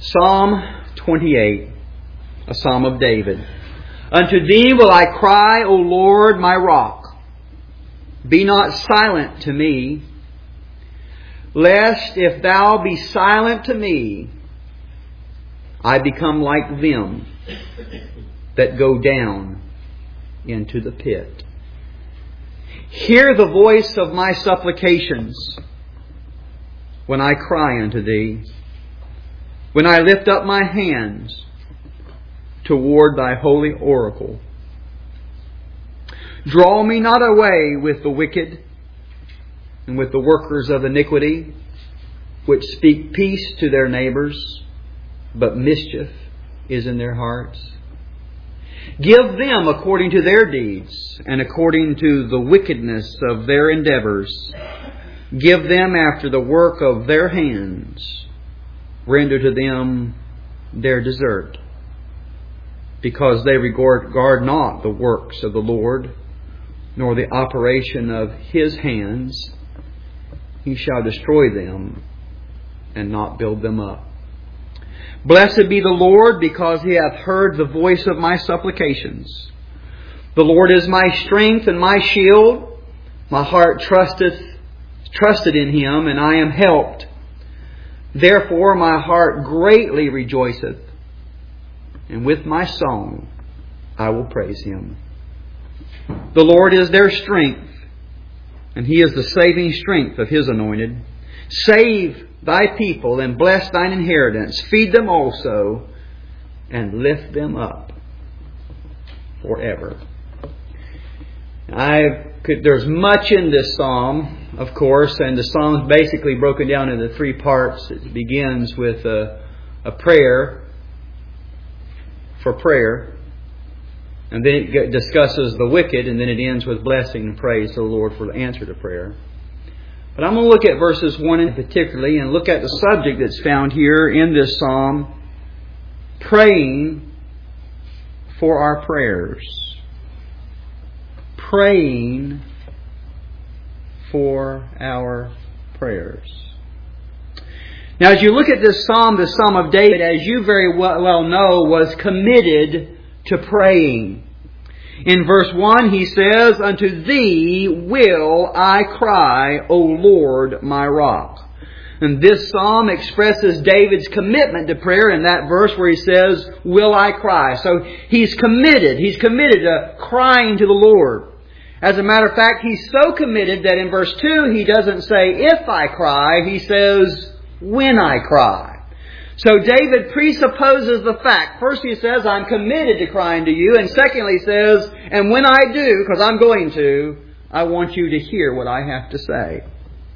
Psalm 28, a psalm of David. Unto Thee will I cry, O Lord, my rock. Be not silent to me, lest if Thou be silent to me, I become like them that go down into the pit. Hear the voice of my supplications when I cry unto Thee, when I lift up my hands toward Thy holy oracle. Draw me not away with the wicked and with the workers of iniquity, which speak peace to their neighbors, but mischief is in their hearts. Give them according to their deeds and according to the wickedness of their endeavors. Give them after the work of their hands. Render to them their desert. Because they regard not the works of the Lord, nor the operation of His hands, He shall destroy them and not build them up. Blessed be the Lord, because He hath heard the voice of my supplications. The Lord is my strength and my shield. My heart trusted in Him, and I am helped. Therefore my heart greatly rejoiceth, and with my song I will praise Him. The Lord is their strength, and He is the saving strength of His anointed. Save Thy people and bless Thine inheritance. Feed them also and lift them up forever. There's much in this psalm, of course, and the psalm's basically broken down into three parts. It begins with a prayer for prayer, and then it discusses the wicked, and then it ends with blessing and praise to the Lord for the answer to prayer. But I'm going to look at verses 1 in particularly and look at the subject that's found here in this psalm, praying for our prayers. Praying for our prayers. Now, as you look at this psalm, the Psalm of David, as you very well know, was committed to praying. In verse 1, he says, Unto Thee will I cry, O Lord, my rock. And this psalm expresses David's commitment to prayer in that verse where he says, will I cry. So he's committed. He's committed to crying to the Lord. As a matter of fact, he's so committed that in verse 2, he doesn't say, if I cry, he says, when I cry. So David presupposes the fact. First he says, I'm committed to crying to you. And secondly he says, and when I do, because I'm going to, I want you to hear what I have to say.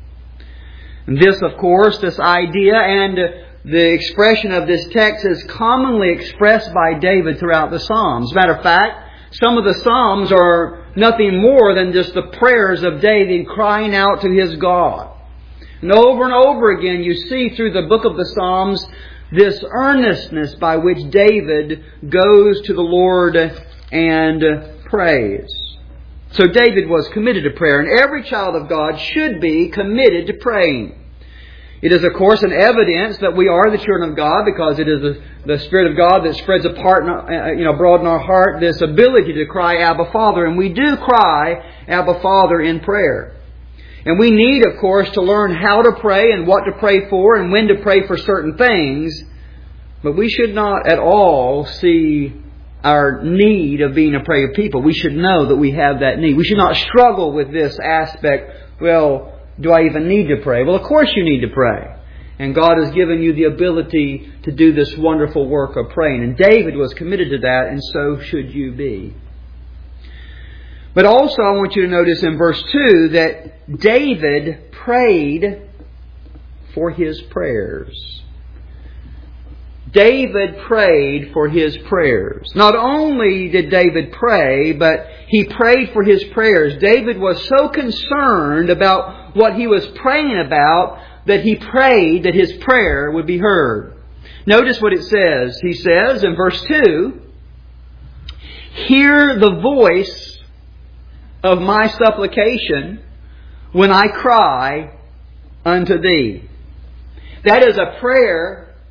And this, of course, this idea and the expression of this text is commonly expressed by David throughout the Psalms. As a matter of fact, some of the Psalms are nothing more than just the prayers of David crying out to his God. And over again you see through the book of the Psalms this earnestness by which David goes to the Lord and prays. So David was committed to prayer, and every child of God should be committed to praying. It is, of course, an evidence that we are the children of God, because it is the Spirit of God that spreads apart, broad in our heart, this ability to cry, Abba, Father. And we do cry, Abba, Father, in prayer. And we need, of course, to learn how to pray and what to pray for and when to pray for certain things. But we should not at all see our need of being a prayer people. We should know that we have that need. We should not struggle with this aspect. Well, do I even need to pray? Well, of course you need to pray. And God has given you the ability to do this wonderful work of praying. And David was committed to that, and so should you be. But also I want you to notice in verse 2 that David prayed for his prayers. David prayed for his prayers. Not only did David pray, but he prayed for his prayers. David was so concerned about what he was praying about that he prayed that his prayer would be heard. Notice what it says. He says in verse 2, Hear the voice of my supplication when I cry unto Thee. That is a prayer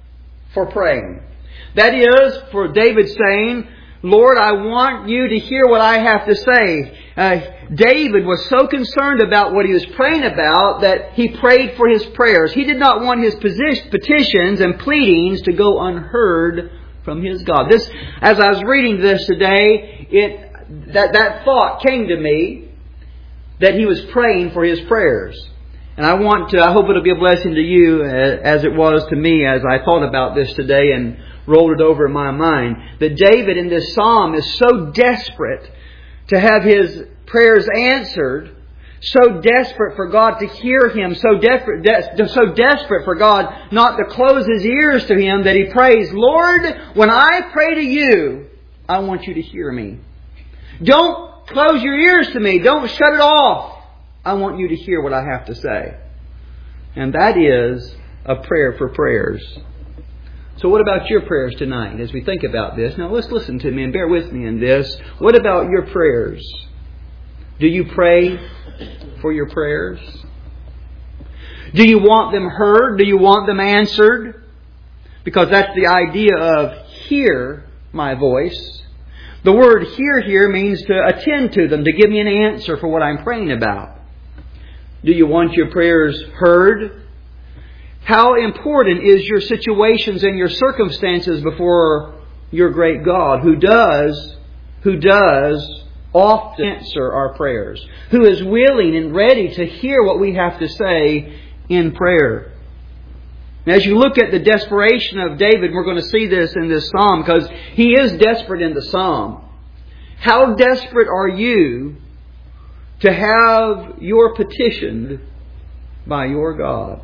for praying. That is, for David saying, Lord, I want you to hear what I have to say. David was so concerned about what he was praying about that he prayed for his prayers. He did not want his petitions and pleadings to go unheard from his God. This, as I was reading this today, that thought came to me that he was praying for his prayers. And I hope it'll be a blessing to you as it was to me as I thought about this today and rolled it over in my mind. That David in this psalm is so desperate to have his prayers answered, so desperate for God to hear him, so desperate for God not to close His ears to him that he prays, Lord, when I pray to you, I want you to hear me. Don't close your ears to me. Don't shut it off. I want you to hear what I have to say. And that is a prayer for prayers. So what about your prayers tonight as we think about this? Now let's listen to me and bear with me in this. What about your prayers? Do you pray for your prayers? Do you want them heard? Do you want them answered? Because that's the idea of hear my voice. The word hear here means to attend to them, to give me an answer for what I'm praying about. Do you want your prayers heard? How important is your situations and your circumstances before your great God, who does often answer our prayers, who is willing and ready to hear what we have to say in prayer. As you look at the desperation of David, we're going to see this in this psalm because he is desperate in the psalm. How desperate are you to have your petitioned by your God?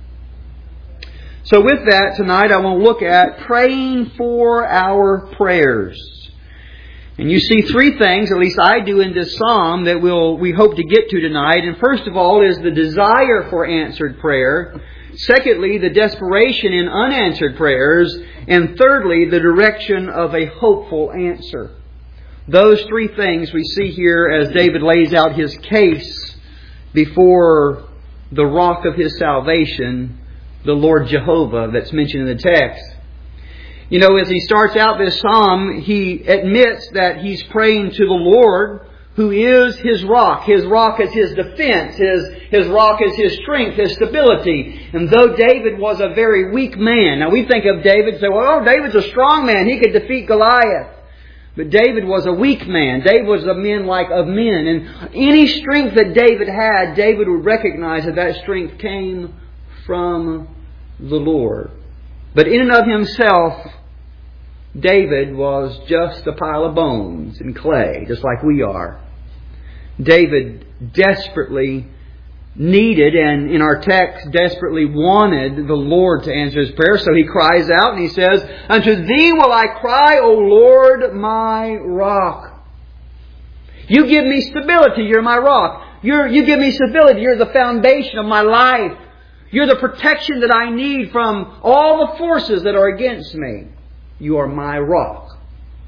So with that, tonight I want to look at praying for our prayers. And you see three things, at least I do in this psalm, that we hope to get to tonight. And first of all is the desire for answered prayer. Secondly, the desperation in unanswered prayers. And thirdly, the direction of a hopeful answer. Those three things we see here as David lays out his case before the rock of his salvation, the Lord Jehovah that's mentioned in the text. You know, as he starts out this psalm, he admits that he's praying to the Lord, who is his rock. His rock is his defense. His rock is his strength, his stability. And though David was a very weak man, now we think of David and say, well, David's a strong man. He could defeat Goliath. But David was a weak man. David was a man like of men. And any strength that David had, David would recognize that strength came from the Lord. But in and of himself, David was just a pile of bones and clay, just like we are. David desperately needed, and in our text, desperately wanted the Lord to answer his prayer. So he cries out and he says, unto Thee will I cry, O Lord, my rock. You give me stability. You're my rock. You give me stability. You're the foundation of my life. You're the protection that I need from all the forces that are against me. You are my rock.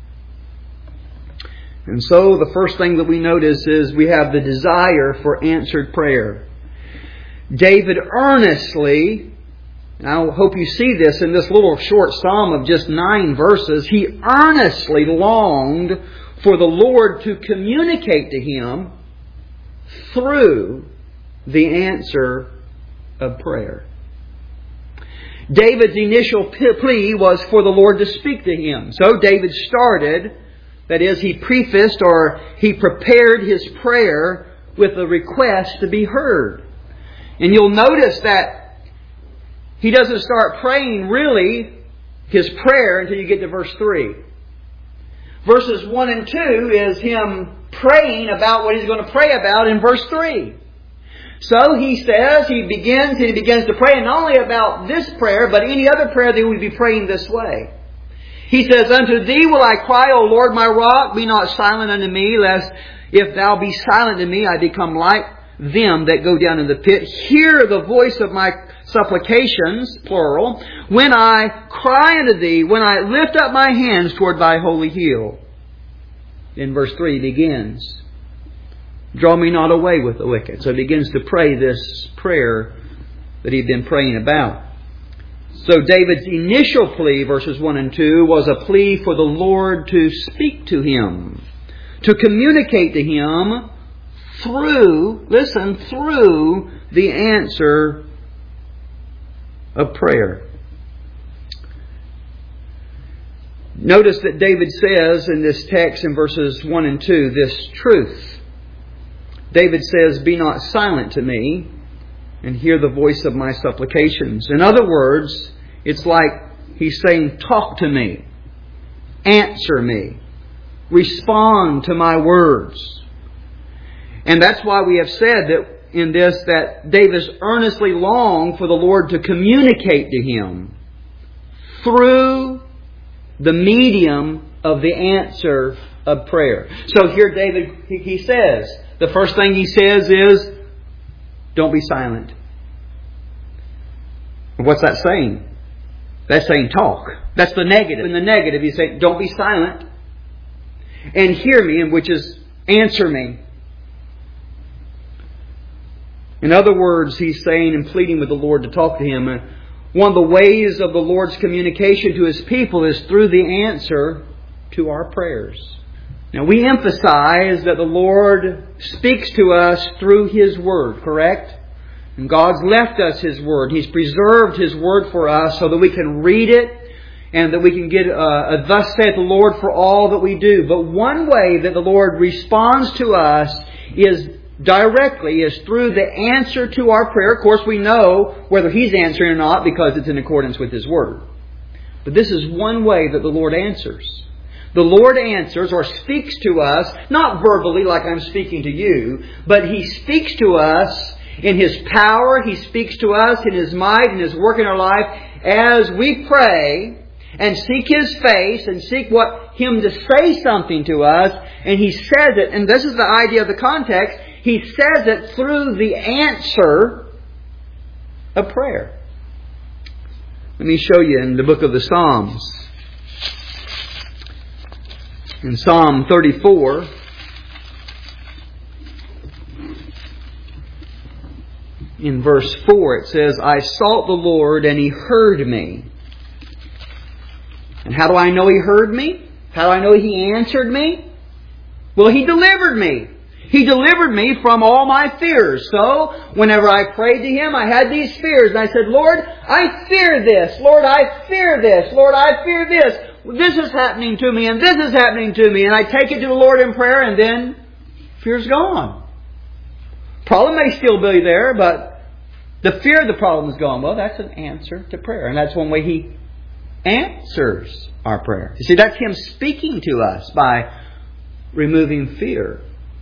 And so the first thing that we notice is we have the desire for answered prayer. David earnestly, and I hope you see this in this little short psalm of just 9 verses, he earnestly longed for the Lord to communicate to him through the answer of prayer. David's initial plea was for the Lord to speak to him. So David started, that is, he prefaced or he prepared his prayer with a request to be heard. And you'll notice that he doesn't start praying really his prayer until you get to verse 3. Verses 1 and 2 is him praying about what he's going to pray about in verse 3. So he says, he begins to pray not only about this prayer, but any other prayer that he would be praying this way. He says, unto Thee will I cry, O Lord, my rock, be not silent unto me, lest if Thou be silent to me, I become like them that go down in the pit. Hear the voice of my supplications, plural, when I cry unto Thee, when I lift up my hands toward Thy holy hill. In verse 3 begins, draw me not away with the wicked. So he begins to pray this prayer that he'd been praying about. So David's initial plea, verses 1 and 2, was a plea for the Lord to speak to him, to communicate to him through the answer of prayer. Notice that David says in this text in verses 1 and 2 this truth. David says, "Be not silent to me, and hear the voice of my supplications." In other words, it's like he's saying, talk to me, answer me, respond to my words. And that's why we have said that in this that David earnestly longed for the Lord to communicate to him through the medium of the answer of prayer. So here David, he says, the first thing he says is, don't be silent. What's that saying? That's saying talk. That's the negative. In the negative, he's saying, don't be silent. And hear me, and which is answer me. In other words, he's saying and pleading with the Lord to talk to him. One of the ways of the Lord's communication to His people is through the answer to our prayers. Now, we emphasize that the Lord speaks to us through His Word, correct? And God's left us His Word. He's preserved His Word for us so that we can read it and that we can get a thus saith the Lord for all that we do. But one way that the Lord responds to us is through the answer to our prayer. Of course, we know whether He's answering or not because it's in accordance with His Word. But this is one way that the Lord answers. The Lord answers or speaks to us, not verbally like I'm speaking to you, but He speaks to us in His power. He speaks to us in His might and His work in our life as we pray and seek His face and seek Him to say something to us. And He says it, and this is the idea of the context, He says it through the answer of prayer. Let me show you in the book of the Psalms. In Psalm 34, in verse 4, it says, "I sought the Lord, and He heard me." And how do I know He heard me? How do I know He answered me? Well, He delivered me. He delivered me from all my fears. So, whenever I prayed to Him, I had these fears. And I said, Lord, I fear this. Lord, I fear this. Lord, I fear this. This is happening to me, and this is happening to me. And I take it to the Lord in prayer, and then fear's gone. Problem may still be there, but the fear of the problem is gone. Well, that's an answer to prayer. And that's one way He answers our prayer. You see, that's Him speaking to us by removing fear.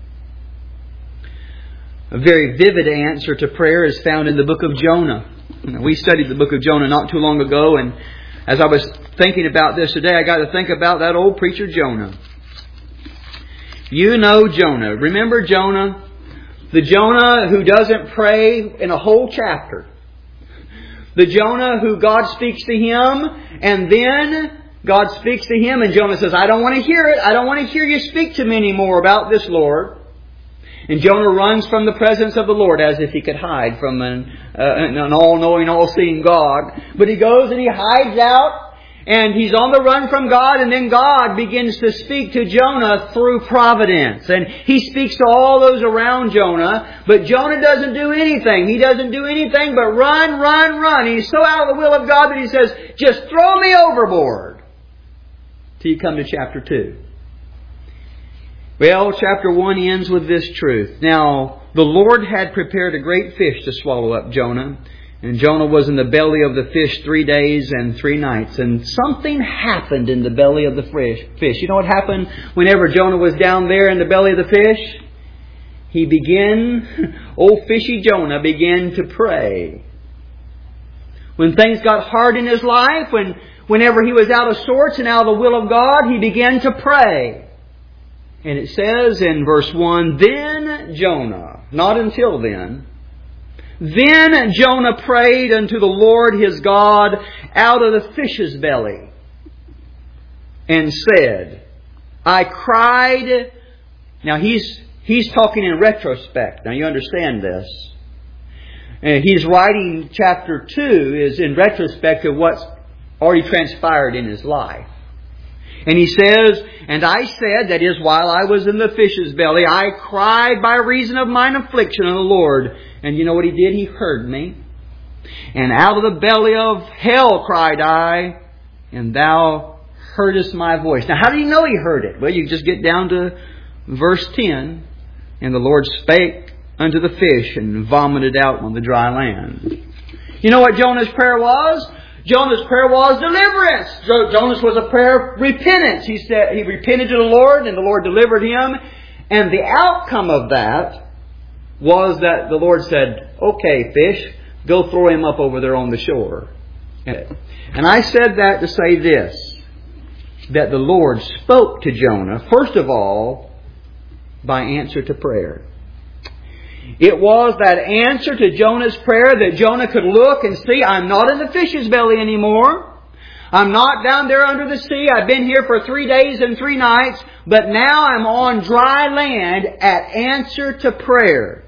A very vivid answer to prayer is found in the book of Jonah. We studied the book of Jonah not too long ago, and as I was thinking about this today, I got to think about that old preacher Jonah. You know Jonah. Remember Jonah? The Jonah who doesn't pray in a whole chapter. The Jonah who God speaks to him, and then God speaks to him, and Jonah says, I don't want to hear it. I don't want to hear you speak to me anymore about this, Lord. And Jonah runs from the presence of the Lord as if he could hide from an all-knowing, all-seeing God. But he goes and he hides out, and he's on the run from God, and then God begins to speak to Jonah through providence. And He speaks to all those around Jonah, but Jonah doesn't do anything. He doesn't do anything but run, run, run. He's so out of the will of God that he says, just throw me overboard. Till you come to chapter 2. Well, chapter 1 ends with this truth. Now, the Lord had prepared a great fish to swallow up Jonah. And Jonah was in the belly of the fish 3 days and 3 nights. And something happened in the belly of the fish. You know what happened whenever Jonah was down there in the belly of the fish? Old fishy Jonah began to pray. When things got hard in his life, whenever he was out of sorts and out of the will of God, he began to pray. And it says in verse 1, then Jonah, not until then Jonah prayed unto the Lord his God out of the fish's belly and said, I cried. Now he's talking in retrospect. Now you understand this. And he's writing chapter 2 is in retrospect of what's already transpired in his life. And he says, "And I said," that is, while I was in the fish's belly, "I cried by reason of mine affliction unto the Lord. And you know what He did? He heard me. And out of the belly of hell cried I, and Thou heardest my voice." Now, how do you know He heard it? Well, you just get down to verse 10. "And the Lord spake unto the fish, and vomited out on the dry land." You know what Jonah's prayer was? Jonah's prayer was deliverance. Jonah's was a prayer of repentance. He said he repented to the Lord, and the Lord delivered him. And the outcome of that was that the Lord said, "Okay, fish, go throw him up over there on the shore." And I said that to say this, that the Lord spoke to Jonah, first of all, by answer to prayer. It was that answer to Jonah's prayer that Jonah could look and see, I'm not in the fish's belly anymore. I'm not down there under the sea. I've been here for 3 days and 3 nights, but now I'm on dry land at answer to prayer.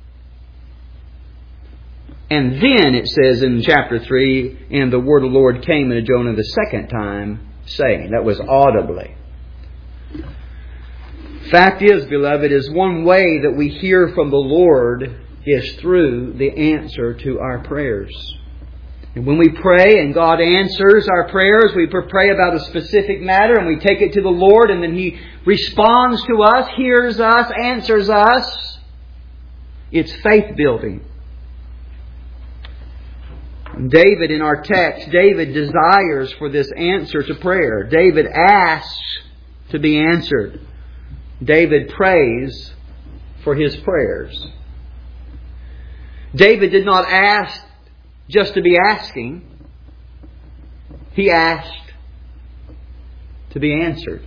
And then it says in chapter 3, "And the word of the Lord came unto Jonah the second time, saying," that was audibly. Fact is, beloved, is one way that we hear from the Lord is through the answer to our prayers. And when we pray and God answers our prayers, we pray about a specific matter and we take it to the Lord, and then He responds to us, hears us, answers us. It's faith building. David, in our text, David desires for this answer to prayer. David asks to be answered. David prays for his prayers. David did not ask just to be asking. He asked to be answered.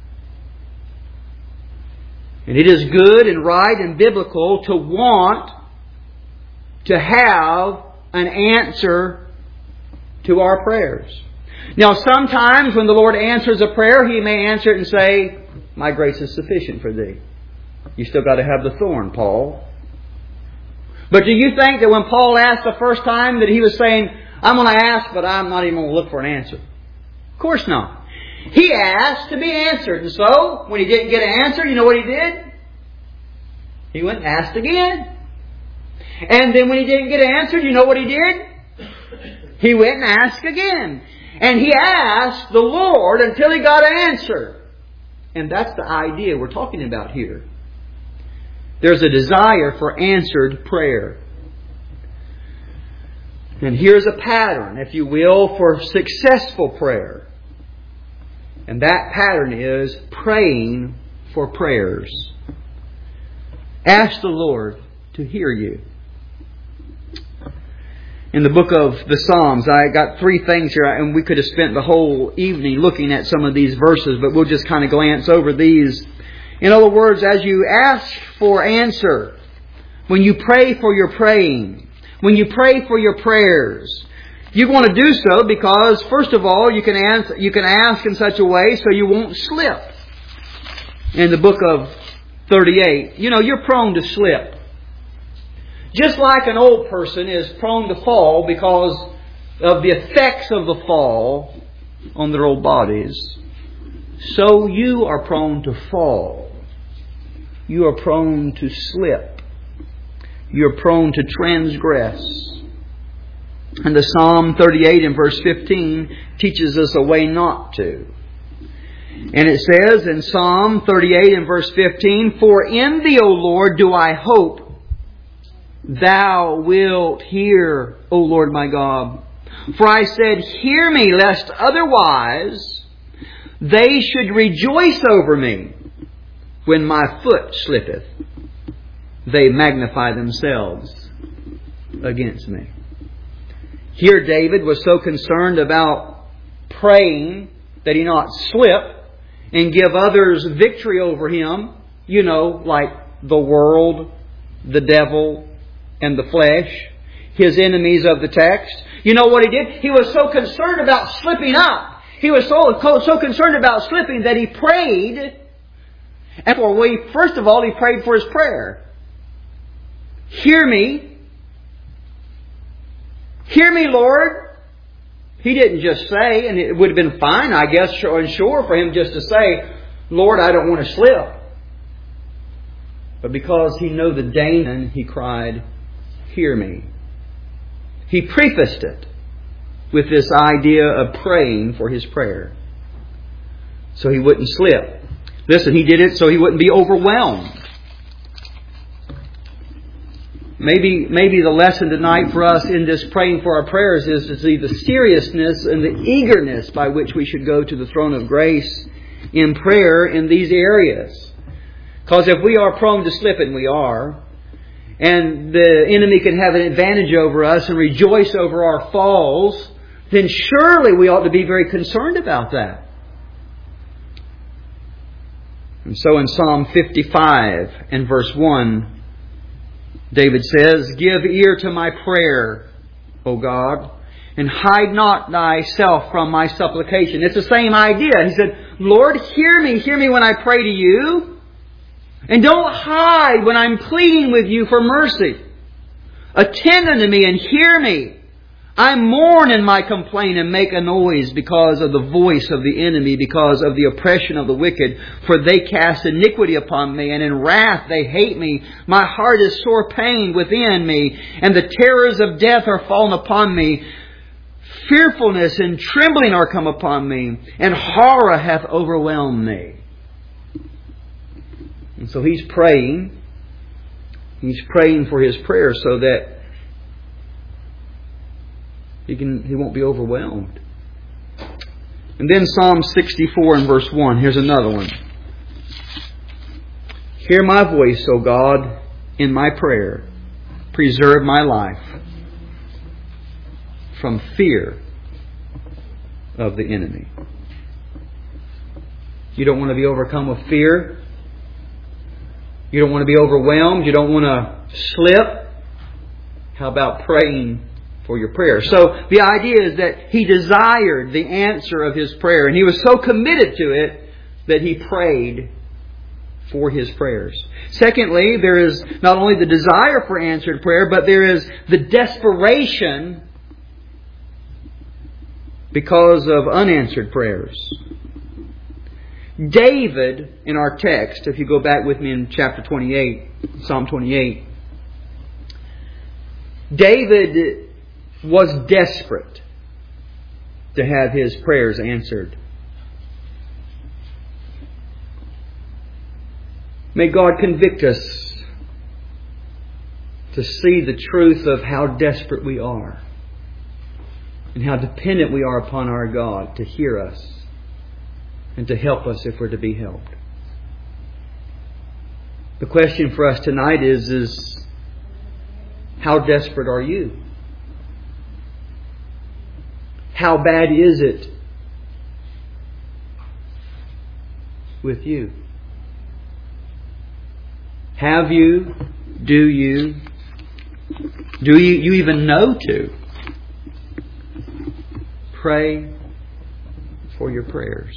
And it is good and right and biblical to want to have an answer to our prayers. Now, sometimes when the Lord answers a prayer, He may answer it and say, "My grace is sufficient for thee." You still got to have the thorn, Paul. But do you think that when Paul asked the first time that he was saying, "I'm going to ask, but I'm not even going to look for an answer"? Of course not. He asked to be answered. And so, when he didn't get an answer, you know what he did? He went and asked again. And then when he didn't get an answer, you know what he did? He went and asked again. And he asked the Lord until he got an answer. And that's the idea we're talking about here. There's a desire for answered prayer. And here's a pattern, if you will, for successful prayer. And that pattern is praying for prayers. Ask the Lord to hear you. In the book of the Psalms, I got 3 things here, and we could have spent the whole evening looking at some of these verses, but we'll just kind of glance over these. In other words, as you ask for answer, when you pray for your praying, when you pray for your prayers, you want to do so because, first of all, you can ask in such a way so you won't slip. In the book of 38, you're prone to slip. Just like an old person is prone to fall because of the effects of the fall on their old bodies, so you are prone to fall. You are prone to slip. You're prone to transgress. And the Psalm 38 and verse 15 teaches us a way not to. And it says in Psalm 38 and verse 15, "For in Thee, O Lord, do I hope. Thou wilt hear, O Lord my God. For I said, hear me, lest otherwise they should rejoice over me. When my foot slippeth, they magnify themselves against me." Here David was so concerned about praying that he not slip and give others victory over him, like the world, the devil, and the flesh, his enemies of the text. You know what he did? He was so concerned about slipping up. He was so concerned about slipping that he prayed. And first of all, he prayed for his prayer. Hear me, Hear me, Lord. He didn't just say, and it would have been fine, I guess, and sure for him just to say, Lord, I don't want to slip. But because he knew the danger, he cried, hear me. He prefaced it with this idea of praying for his prayer, so he wouldn't slip. Listen, he did it so he wouldn't be overwhelmed. Maybe the lesson tonight for us in this praying for our prayers is to see the seriousness and the eagerness by which we should go to the throne of grace in prayer in these areas. Because if we are prone to slip, and we are, and the enemy can have an advantage over us and rejoice over our falls, then surely we ought to be very concerned about that. And so in Psalm 55 and verse 1, David says, give ear to my prayer, O God, and hide not thyself from my supplication. It's the same idea. He said, Lord, hear me when I pray to you. And don't hide when I'm pleading with you for mercy. Attend unto me and hear me. I mourn in my complaint and make a noise because of the voice of the enemy, because of the oppression of the wicked. For they cast iniquity upon me, and in wrath they hate me. My heart is sore pained within me, and the terrors of death are fallen upon me. Fearfulness and trembling are come upon me, and horror hath overwhelmed me. And so he's praying. He's praying for his prayer so that he won't be overwhelmed. And then Psalm 64 and verse 1. Here's another one. Hear my voice, O God, in my prayer. Preserve my life from fear of the enemy. You don't want to be overcome with fear. You don't want to be overwhelmed. You don't want to slip. How about praying for your prayer? So the idea is that he desired the answer of his prayer, and he was so committed to it that he prayed for his prayers. Secondly, there is not only the desire for answered prayer, but there is the desperation because of unanswered prayers. David, in our text, if you go back with me in chapter 28, Psalm 28, David was desperate to have his prayers answered. May God convict us to see the truth of how desperate we are and how dependent we are upon our God to hear us and to help us if we're to be helped. The question for us tonight is how desperate are you? How bad is it with you? Have you? Do you? Do you even know to pray for your prayers?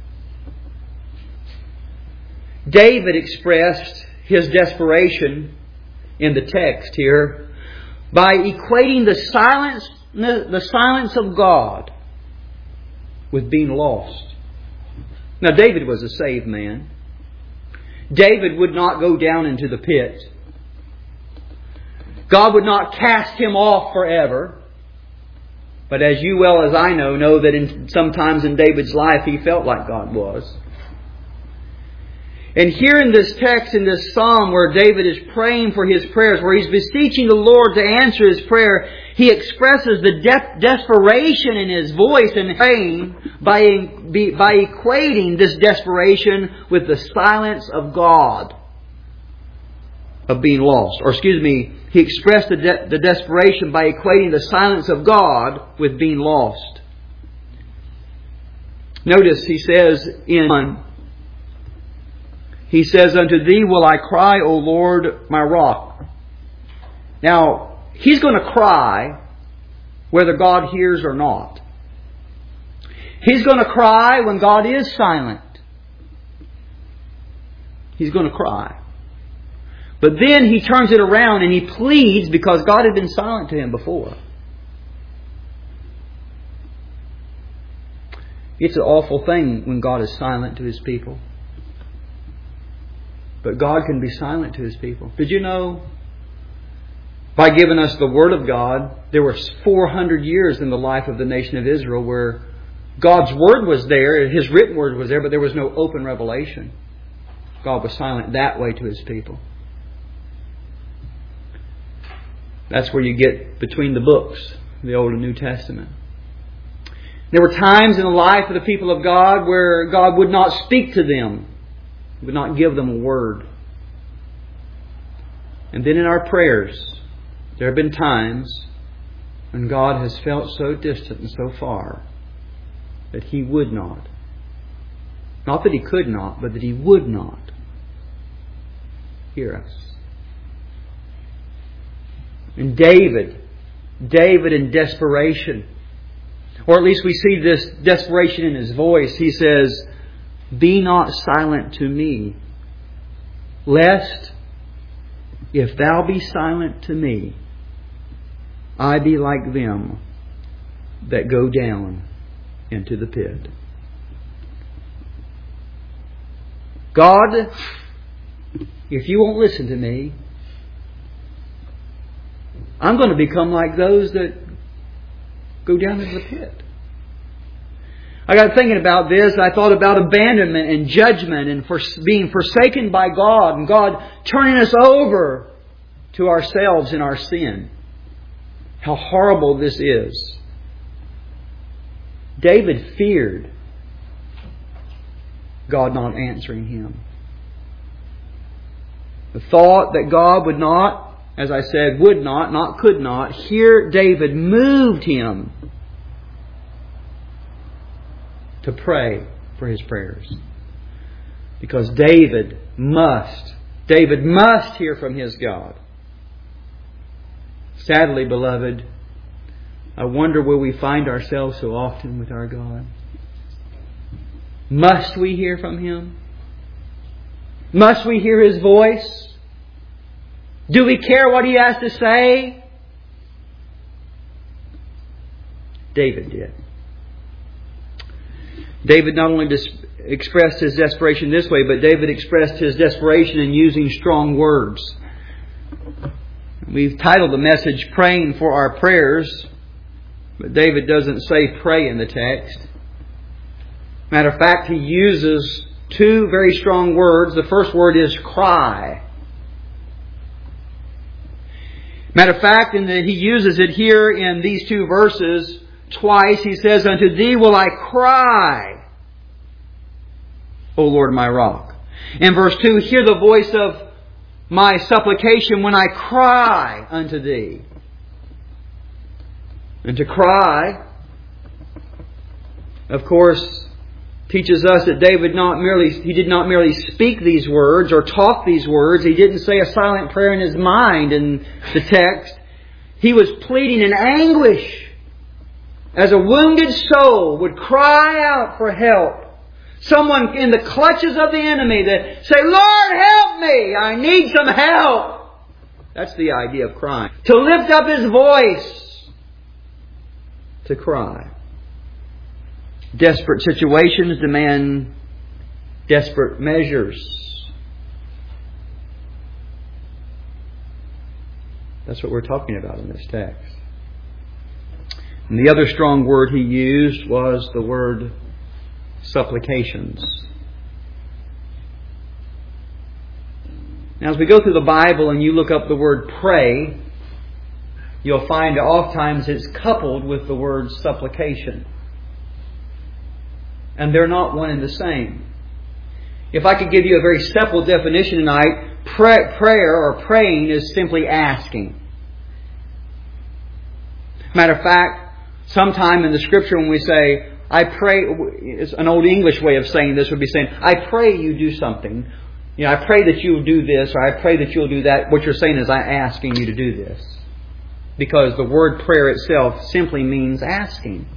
David expressed his desperation in the text here by equating the silence of God with being lost. Now, David was a saved man. David would not go down into the pit. God would not cast him off forever. But as you well as I know that sometimes in David's life he felt like God was. And here in this text, in this psalm where David is praying for his prayers, where he's beseeching the Lord to answer his prayer, he expresses the desperation in his voice and praying by equating this desperation with the silence of God, of being lost. He expressed the desperation by equating the silence of God with being lost. Notice he says He says, unto Thee will I cry, O Lord, my rock. Now, he's going to cry whether God hears or not. He's going to cry when God is silent. He's going to cry. But then he turns it around and he pleads because God had been silent to him before. It's an awful thing when God is silent to His people. But God can be silent to His people. Did you know? By giving us the Word of God, there were 400 years in the life of the nation of Israel where God's Word was there, His written Word was there, but there was no open revelation. God was silent that way to His people. That's where you get between the books, the Old and New Testament. There were times in the life of the people of God where God would not speak to them. He would not give them a word. And then in our prayers, there have been times when God has felt so distant and so far that He would not. Not that He could not, but that He would not hear us. And David in desperation, or at least we see this desperation in his voice. He says, "Be not silent to me, lest, if thou be silent to me, I be like them that go down into the pit." God, if you won't listen to me, I'm going to become like those that go down into the pit. I got thinking about this. I thought about abandonment and judgment and being forsaken by God and God turning us over to ourselves in our sin. How horrible this is. David feared God not answering him. The thought that God would not, as I said, would not could not, hear David moved him to pray for his prayers. Because David must hear from his God. Sadly, beloved, I wonder where we find ourselves so often with our God. Must we hear from Him? Must we hear His voice? Do we care what He has to say? David did. David not only expressed his desperation this way, but David expressed his desperation in using strong words. We've titled the message, Praying for Our Prayers, but David doesn't say pray in the text. Matter of fact, he uses two very strong words. The first word is cry. Matter of fact, he uses it here in these two verses twice. He says, "Unto Thee will I cry, O Lord my rock." In verse 2, "Hear the voice of my supplication when I cry unto Thee." And to cry, of course, teaches us that David did not merely speak these words or talk these words. He didn't say a silent prayer in his mind in the text. He was pleading in anguish as a wounded soul would cry out for help. Someone in the clutches of the enemy that say, "Lord, help me! I need some help." That's the idea of crying. To lift up his voice, to cry. Desperate situations demand desperate measures. That's what we're talking about in this text. And the other strong word he used was the word supplications. Now, as we go through the Bible and you look up the word pray, you'll find oftentimes it's coupled with the word supplication. And they're not one and the same. If I could give you a very simple definition tonight, prayer or praying is simply asking. Matter of fact, sometime in the Scripture when we say, I pray, it's an old English way of saying this would be saying, I pray you do something. I pray that you'll do this, or I pray that you'll do that. What you're saying is, I'm asking you to do this. Because the word prayer itself simply means asking.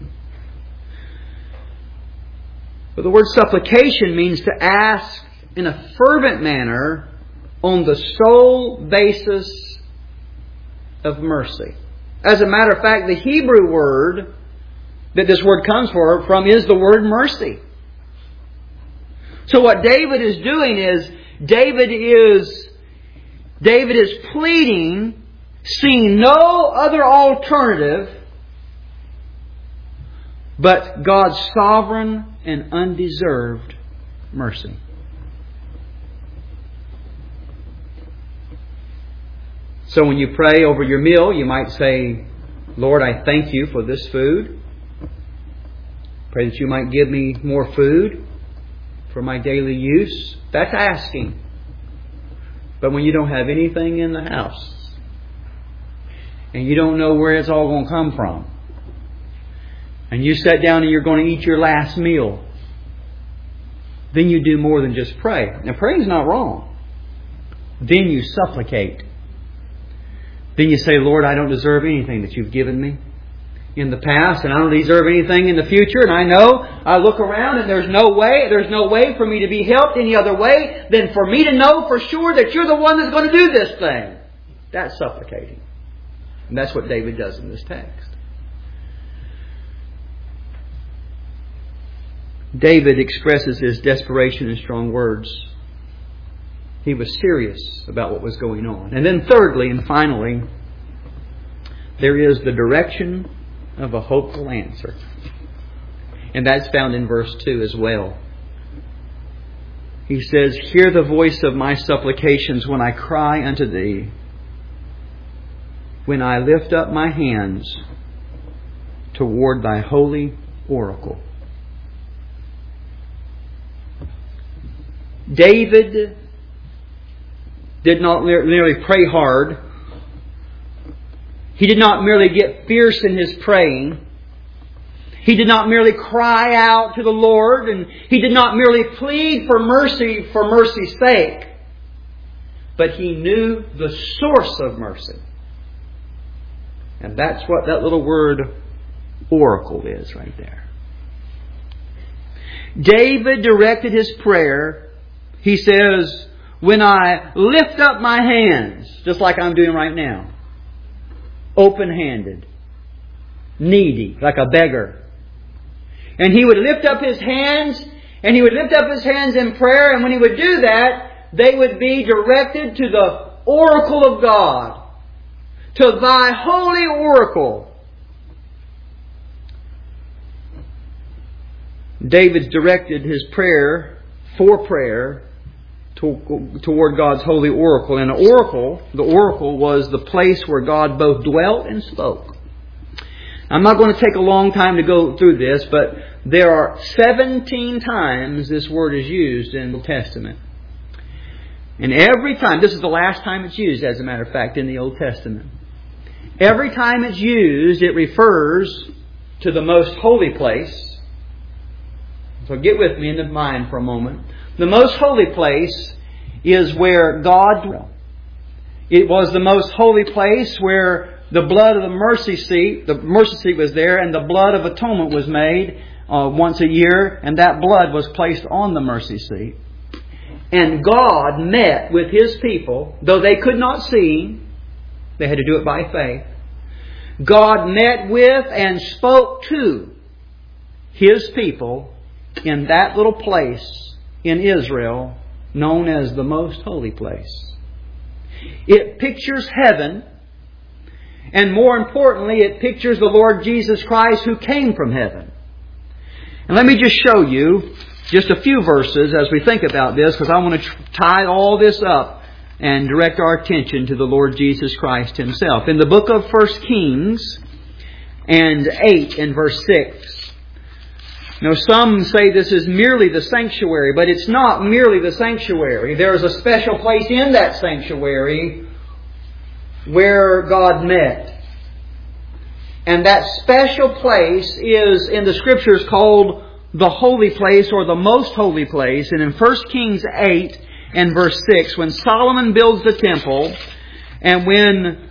But the word supplication means to ask in a fervent manner on the sole basis of mercy. As a matter of fact, the Hebrew word that this word comes from is the word mercy. So what David is doing is, David is pleading, seeing no other alternative but God's sovereign and undeserved mercy. So when you pray over your meal, you might say, Lord, I thank you for this food. Pray that you might give me more food for my daily use. That's asking. But when you don't have anything in the house, and you don't know where it's all going to come from, and you sit down and you're going to eat your last meal, then you do more than just pray. Now, praying's not wrong. Then you supplicate. Then you say, Lord, I don't deserve anything that you've given me in the past, and I don't deserve anything in the future, and I know, I look around and there's no way for me to be helped any other way than for me to know for sure that you're the one that's going to do this thing. That's supplicating. And that's what David does in this text. David expresses his desperation in strong words. He was serious about what was going on. And then thirdly and finally, there is the direction of a hopeful answer. And that's found in verse 2 as well. He says, hear the voice of my supplications when I cry unto thee, when I lift up my hands toward thy holy oracle. David did not merely pray hard. He did not merely get fierce in his praying. He did not merely cry out to the Lord, and he did not merely plead for mercy's sake. But he knew the source of mercy. And that's what that little word oracle is right there. David directed his prayer. He says, when I lift up my hands, just like I'm doing right now, open-handed, needy, like a beggar. And he would lift up his hands, and he would lift up his hands in prayer, and when he would do that, they would be directed to the oracle of God, to thy holy oracle. David's directed his prayer toward God's holy oracle. And the oracle was the place where God both dwelt and spoke. I'm not going to take a long time to go through this, but there are 17 times this word is used in the Old Testament. And every time, this is the last time it's used, as a matter of fact, in the Old Testament. Every time it's used, it refers to the most holy place. So get with me in the mind for a moment. The most holy place is where God dwelt. It was the most holy place where the blood of the mercy seat was there, and the blood of atonement was made once a year, and that blood was placed on the mercy seat. And God met with His people, though they could not see Him. They had to do it by faith. God met with and spoke to His people in that little place in Israel known as the most holy place. It pictures heaven, and more importantly, it pictures the Lord Jesus Christ who came from heaven. And let me just show you just a few verses as we think about this, because I want to tie all this up and direct our attention to the Lord Jesus Christ Himself. In the book of 1 Kings and 8 and verse 6. Now, some say this is merely the sanctuary, but it's not merely the sanctuary. There is a special place in that sanctuary where God met. And that special place is in the Scriptures called the holy place or the most holy place. And in 1 Kings 8 and verse 6, when Solomon builds the temple and when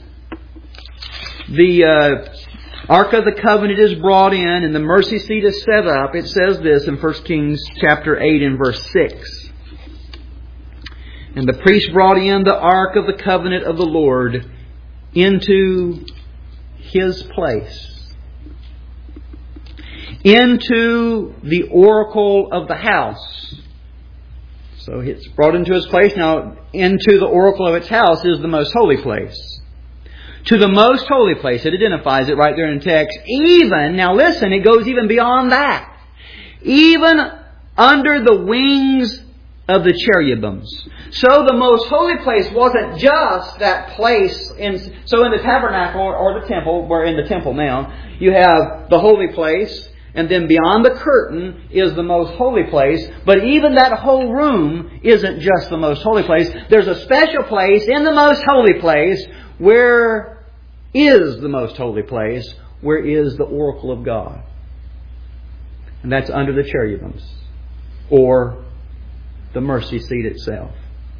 the Ark of the Covenant is brought in and the mercy seat is set up, it says this in 1 Kings chapter 8 and verse 6. And the priest brought in the Ark of the Covenant of the Lord into His place. into the oracle of the house. So it's brought into His place. Now, into the oracle of its house is the most holy place. To the most holy place. It identifies it right there in the text. Even, now listen, it goes even beyond that. Even under the wings of the cherubims. So the most holy place wasn't just that place. So in the tabernacle or the temple, we're in the temple now, you have the holy place. And then beyond the curtain is the most holy place. But even that whole room isn't just the most holy place. There's a special place in the most holy place. Where is the most holy place? Where is the oracle of God? And that's under the cherubims. Or the mercy seat itself.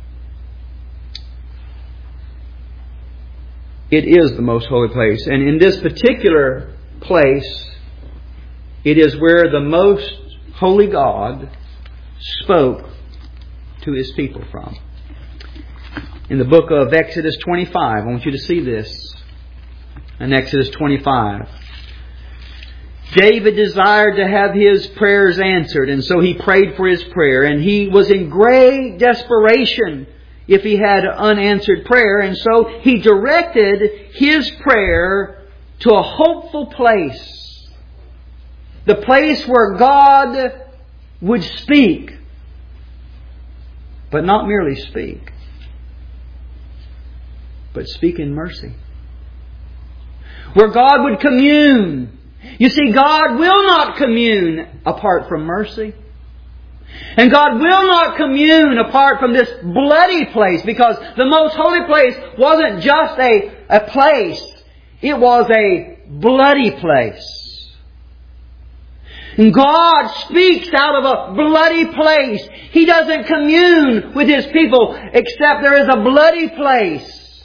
It is the most holy place. And in this particular place, it is where the most holy God spoke to His people from. In the book of Exodus 25, I want you to see this. In Exodus 25, David desired to have his prayers answered, and so he prayed for his prayer, and he was in great desperation if he had unanswered prayer, and so he directed his prayer to a hopeful place. The place where God would speak. But not merely speak. But speak in mercy. Where God would commune. You see, God will not commune apart from mercy. And God will not commune apart from this bloody place. Because the most holy place wasn't just a place. It was a bloody place. God speaks out of a bloody place. He doesn't commune with His people except there is a bloody place.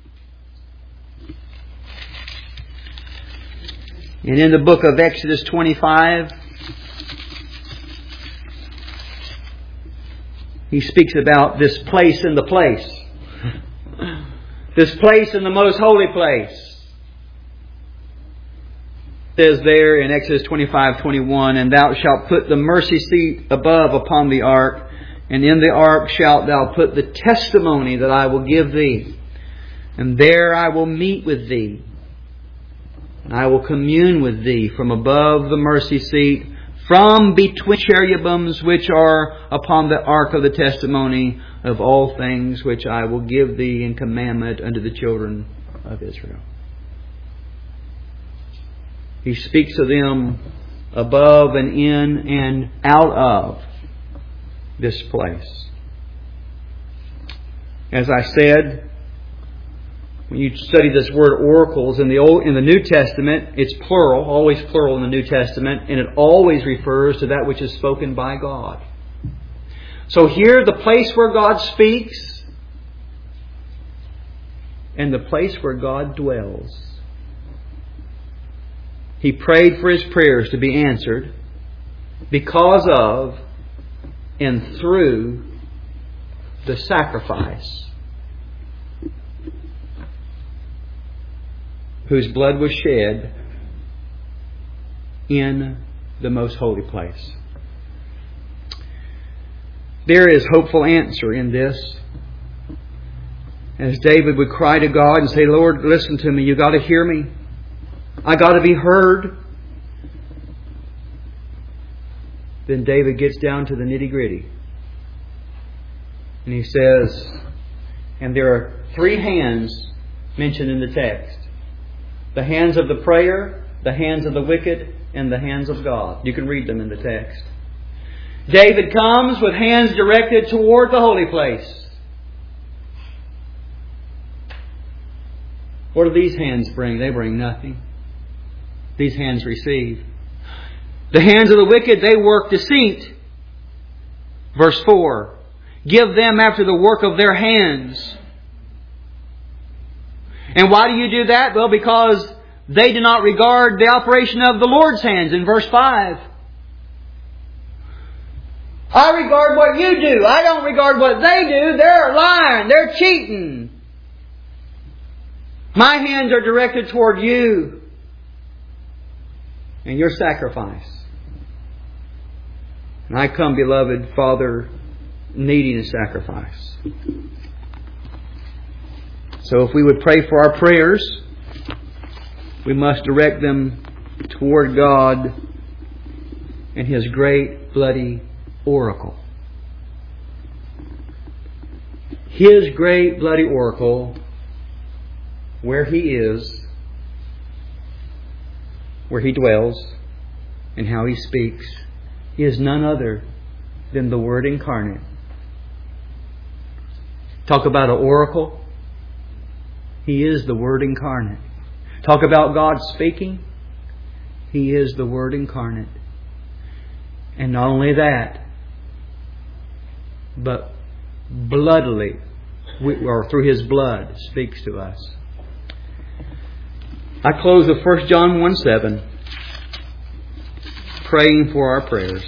And in the book of Exodus 25, He speaks about this place in the place. This place in the most holy place. It says there in Exodus 25:21, "And thou shalt put the mercy seat above upon the ark, and in the ark shalt thou put the testimony that I will give thee. And there I will meet with thee, and I will commune with thee from above the mercy seat, from between cherubims which are upon the ark of the testimony of all things which I will give thee in commandment unto the children of Israel." He speaks of them above and in and out of this place. As I said, when you study this word oracles in the New Testament, it's plural, always plural in the New Testament, and it always refers to that which is spoken by God. So here, the place where God speaks and the place where God dwells. He prayed for his prayers to be answered because of and through the sacrifice whose blood was shed in the most holy place. There is hopeful answer in this. As David would cry to God and say, "Lord, listen to me. You got to hear me. I got to be heard." Then David gets down to the nitty-gritty. And he says, and there are 3 hands mentioned in the text. The hands of the prayer, the hands of the wicked, and the hands of God. You can read them in the text. David comes with hands directed toward the holy place. What do these hands bring? They bring nothing. These hands receive. The hands of the wicked, they work deceit. Verse 4. Give them after the work of their hands. And why do you do that? Well, because they do not regard the operation of the Lord's hands. In verse 5. I regard what you do. I don't regard what they do. They're lying. They're cheating. My hands are directed toward you and your sacrifice. And I come, beloved Father, needing a sacrifice. So if we would pray for our prayers, we must direct them toward God and His great bloody oracle. His great bloody oracle, where He is, where He dwells, and how He speaks, is none other than the Word incarnate. Talk about an oracle. He is the Word incarnate. Talk about God speaking. He is the Word incarnate. And not only that, but bloodily, or through His blood, speaks to us. I close with 1 John 1:7, praying for our prayers.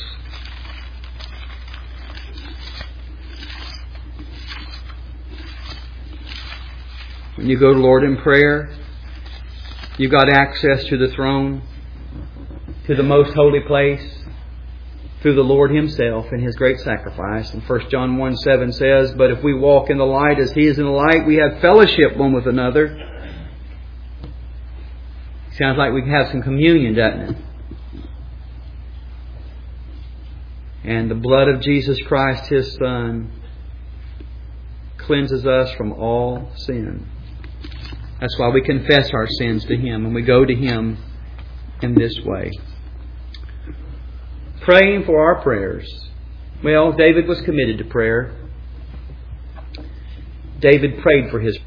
When you go to the Lord in prayer, you've got access to the throne, to the most holy place, through the Lord Himself and His great sacrifice. And 1 John 1:7 says, "But if we walk in the light as He is in the light, we have fellowship one with another." Sounds like we can have some communion, doesn't it? And the blood of Jesus Christ, His Son, cleanses us from all sin. That's why we confess our sins to Him, and we go to Him in this way. Praying for our prayers. Well, David was committed to prayer. David prayed for his.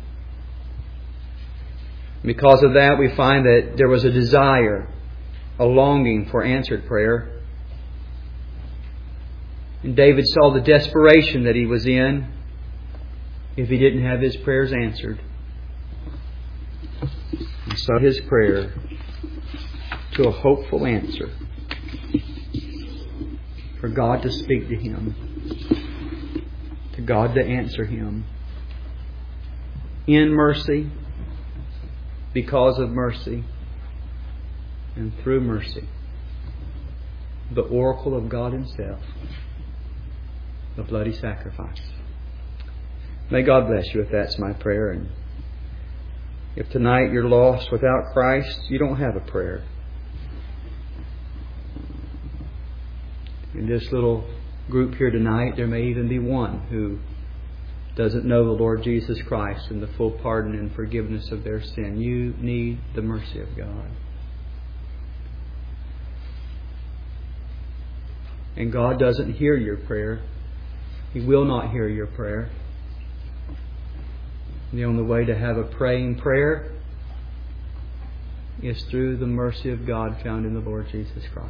Because of that, we find that there was a desire, a longing for answered prayer. And David saw the desperation that he was in if he didn't have his prayers answered. And so his prayer to a hopeful answer, for God to speak to him, to God to answer him in mercy, because of mercy, and through mercy. The oracle of God Himself, the bloody sacrifice. May God bless you if that's my prayer. And if tonight you're lost without Christ, you don't have a prayer. In this little group here tonight, there may even be one who doesn't know the Lord Jesus Christ and the full pardon and forgiveness of their sin. You need the mercy of God. And God doesn't hear your prayer. He will not hear your prayer. The only way to have a praying prayer is through the mercy of God found in the Lord Jesus Christ.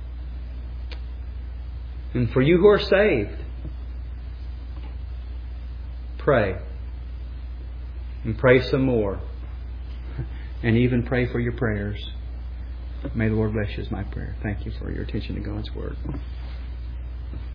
And for you who are saved, pray. And pray some more. And even pray for your prayers. May the Lord bless you is my prayer. Thank you for your attention to God's Word.